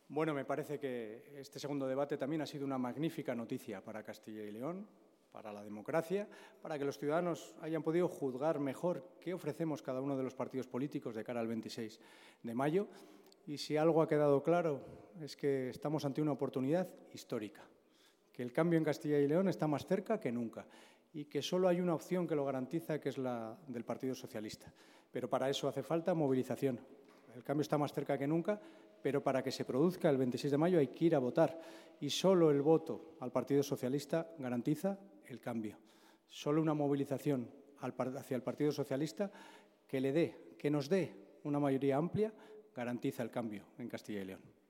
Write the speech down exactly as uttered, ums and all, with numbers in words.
Bueno, me parece que este segundo debate también ha sido una magnífica noticia para Castilla y León, para la democracia, para que los ciudadanos hayan podido juzgar mejor qué ofrecemos cada uno de los partidos políticos de cara al veintiséis de mayo. Y si algo ha quedado claro es que estamos ante una oportunidad histórica, que el cambio en Castilla y León está más cerca que nunca y que solo hay una opción que lo garantiza, que es la del Partido Socialista. Pero para eso hace falta movilización. El cambio está más cerca que nunca, pero para que se produzca el veintiséis de mayo hay que ir a votar. Y solo el voto al Partido Socialista garantiza el cambio. Solo una movilización hacia el Partido Socialista que le dé, que nos dé una mayoría amplia, garantiza el cambio en Castilla y León.